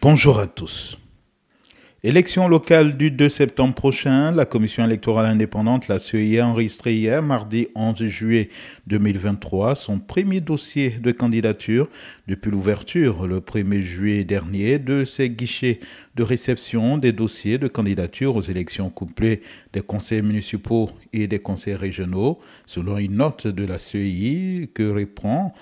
Bonjour à tous. Élection locale du 2 septembre prochain, la Commission électorale indépendante, la CEI, a enregistré hier, mardi 11 juillet 2023, son premier dossier de candidature depuis l'ouverture, le 1er juillet dernier, de ses guichets de réception des dossiers de candidature aux élections couplées des conseils municipaux et des conseils régionaux, selon une note de la CEI que reprend.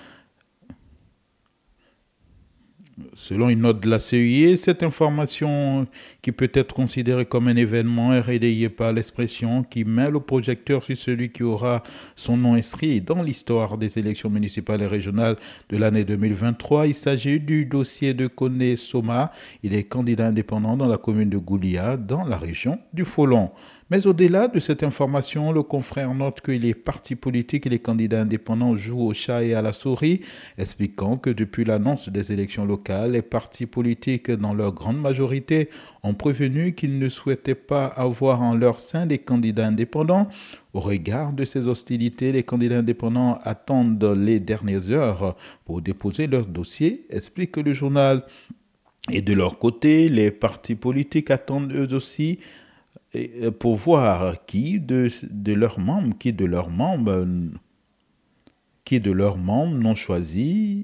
Selon une note de la CEI, cette information, qui peut être considérée comme un événement, est relayée par l'expression qui met le projecteur sur celui qui aura son nom inscrit dans l'histoire des élections municipales et régionales de l'année 2023. Il s'agit du dossier de Koné Soma. Il est candidat indépendant dans la commune de Goulia, dans la région du Folon. Mais au-delà de cette information, le confrère note que les partis politiques et les candidats indépendants jouent au chat et à la souris, expliquant que depuis l'annonce des élections locales, les partis politiques, dans leur grande majorité, ont prévenu qu'ils ne souhaitaient pas avoir en leur sein des candidats indépendants. Au regard de ces hostilités, les candidats indépendants attendent les dernières heures pour déposer leur dossier, explique le journal. Et de leur côté, les partis politiques attendent eux aussi pour voir qui de leurs membres non choisis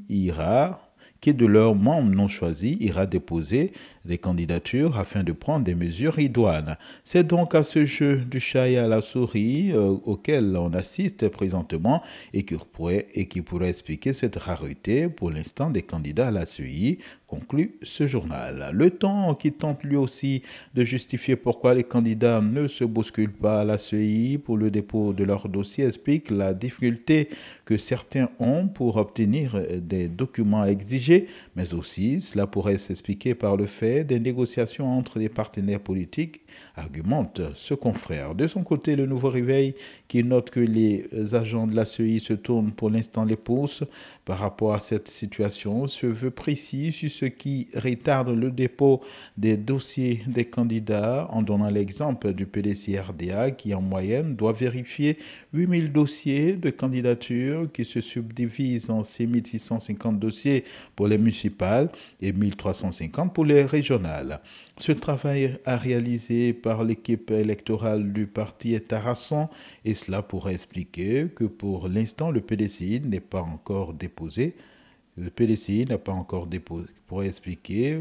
ira déposer des candidatures afin de prendre des mesures idoines. C'est donc à ce jeu du chat et à la souris auquel on assiste présentement et qui pourrait expliquer cette rareté pour l'instant des candidats à la CEI, conclut ce journal. Le Temps, qui tente lui aussi de justifier pourquoi les candidats ne se bousculent pas à la CEI pour le dépôt de leur dossier, explique la difficulté que certains ont pour obtenir des documents exigés, mais aussi cela pourrait s'expliquer par le fait des négociations entre les partenaires politiques, argumente ce confrère. De son côté, le Nouveau Réveil, qui note que les agents de la CEI se tournent pour l'instant les pouces par rapport à cette situation, se veut précis sur ce qui retarde le dépôt des dossiers des candidats, en donnant l'exemple du PDC-RDA qui en moyenne doit vérifier 8000 dossiers de candidature qui se subdivisent en 6650 dossiers pour les municipales et 1350 pour les régionales. Ce travail à réaliser par l'équipe électorale du parti est harassant et cela pourrait expliquer que pour l'instant le PDCI n'est pas encore déposé. Le PDCI n'a pas encore déposé. Pourrait expliquer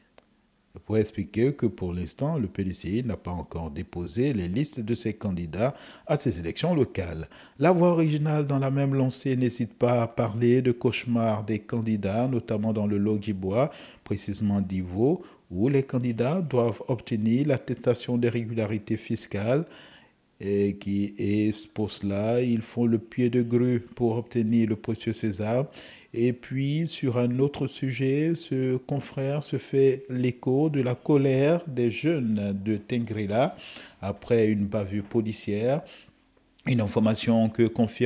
que pour l'instant, le PDCI n'a pas encore déposé les listes de ses candidats à ces élections locales. La voix originale dans la même lancée n'hésite pas à parler de cauchemars des candidats, notamment dans le Logibwa, précisément d'Ivo, où les candidats doivent obtenir l'attestation de régularité fiscale et pour cela, ils font le pied de grue pour obtenir le précieux César. Et puis, sur un autre sujet, ce confrère se fait l'écho de la colère des jeunes de Tengrela après une bavure policière. Une information que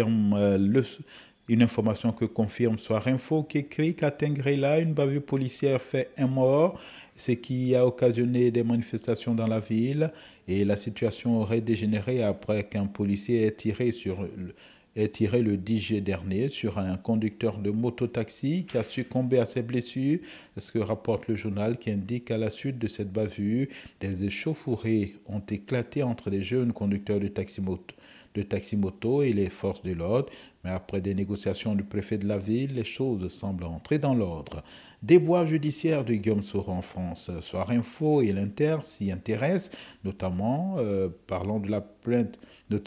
confirme Soir Info, qui écrit qu'à Tengrela, une bavure policière fait un mort, ce qui a occasionné des manifestations dans la ville, et la situation aurait dégénéré après qu'un policier ait tiré le 10 juillet dernier sur un conducteur de moto-taxi qui a succombé à ses blessures. C'est ce que rapporte le journal, qui indique qu'à la suite de cette bavure, des échauffourées ont éclaté entre les jeunes conducteurs de taxi-moto et les forces de l'ordre. Mais après des négociations du préfet de la ville, les choses semblent entrer dans l'ordre. Déboires judiciaires de Guillaume Soro en France. Soir Info et l'Inter s'y intéressent, notamment parlant de la plainte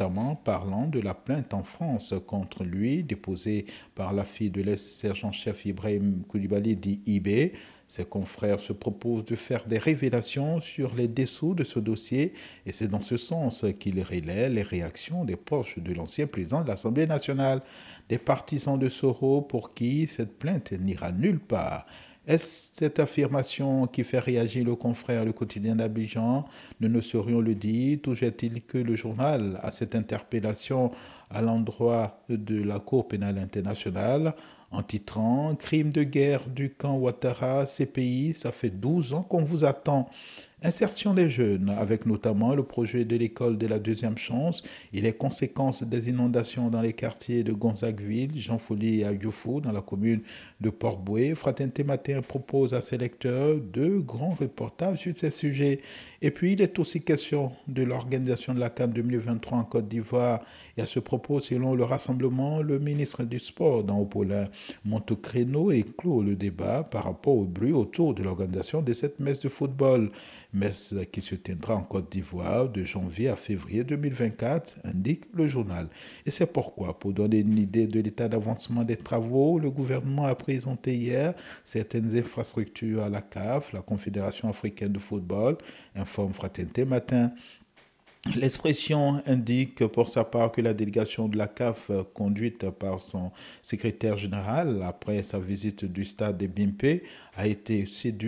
en France contre lui, déposée par la fille de l'ex-sergent-chef Ibrahim Koulibaly, dit IB. Ses confrères se proposent de faire des révélations sur les dessous de ce dossier et c'est dans ce sens qu'il relaie les réactions des proches de l'ancien président de l'Assemblée nationale, des partisans de Soro pour qui cette plainte n'ira nulle part. Est-ce cette affirmation qui fait réagir le confrère Le Quotidien d'Abidjan? Nous ne saurions le dire. Toujours est-il que le journal a cette interpellation à l'endroit de la Cour pénale internationale en titrant « Crime de guerre du camp Ouattara, CPI, ça fait 12 ans qu'on vous attend ». Insertion des jeunes, avec notamment le projet de l'école de la deuxième chance et les conséquences des inondations dans les quartiers de Gonzagueville, Jean-Folie et Agioufou, dans la commune de Port-Bouet. Fraternité Matin propose à ses lecteurs de grands reportages sur ces sujets. Et puis, il est aussi question de l'organisation de la CAN 2023 en Côte d'Ivoire. Et à ce propos, selon le rassemblement, le ministre du Sport, dans Haut-Paulin, monte au créneau et clôt le débat par rapport au bruit autour de l'organisation de cette messe de football. Messe qui se tiendra en Côte d'Ivoire de janvier à février 2024, indique le journal. Et c'est pourquoi, pour donner une idée de l'état d'avancement des travaux, le gouvernement a présenté hier certaines infrastructures à la CAF, la Confédération africaine de football, informe Fraternité Matin. L'expression indique pour sa part que la délégation de la CAF, conduite par son secrétaire général après sa visite du stade de Bimpe, a été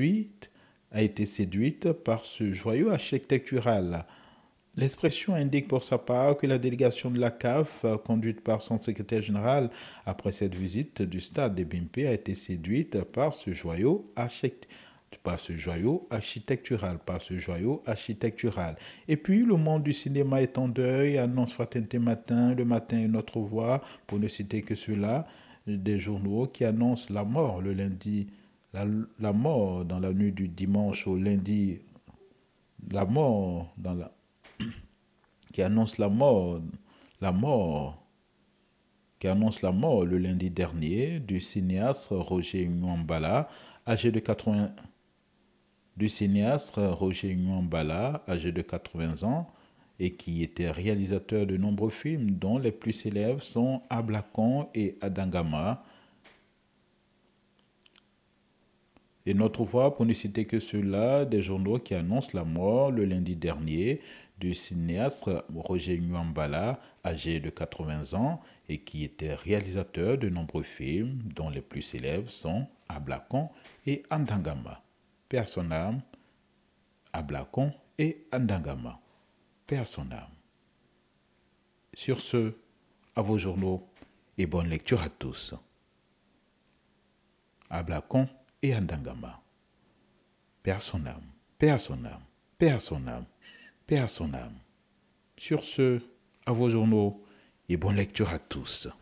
séduite par ce joyau architectural. L'expression indique pour sa part que la délégation de la CAF, conduite par son secrétaire général après cette visite du stade de Bimpe, a été séduite par ce joyau architectural. Et puis, le monde du cinéma est en deuil, annonce Fraternité Matin, Le Matin et Notre Voix, pour ne citer que cela, des journaux qui annoncent la mort le lundi, la mort dans la nuit du dimanche au lundi, la mort dans la, qui annonce la mort, qui annonce la mort le lundi dernier du cinéaste Roger Nwambala, âgé de 80 ans, et qui était réalisateur de nombreux films dont les plus célèbres sont Ablakon et Adangama. Et Notre Voix, pour ne citer que ceux-là, des journaux qui annoncent la mort le lundi dernier du cinéaste Roger Nwambala, âgé de 80 ans, et qui était réalisateur de nombreux films dont les plus célèbres sont Ablakon et Andangama. Paix à son âme, Ablakon et Andangama. Paix à son âme. Sur ce, à vos journaux et bonne lecture à tous. Ablakon et Andangama. Paix à son âme, paix à son âme, paix à son âme, paix à son âme. Sur ce, à vos journaux et bonne lecture à tous.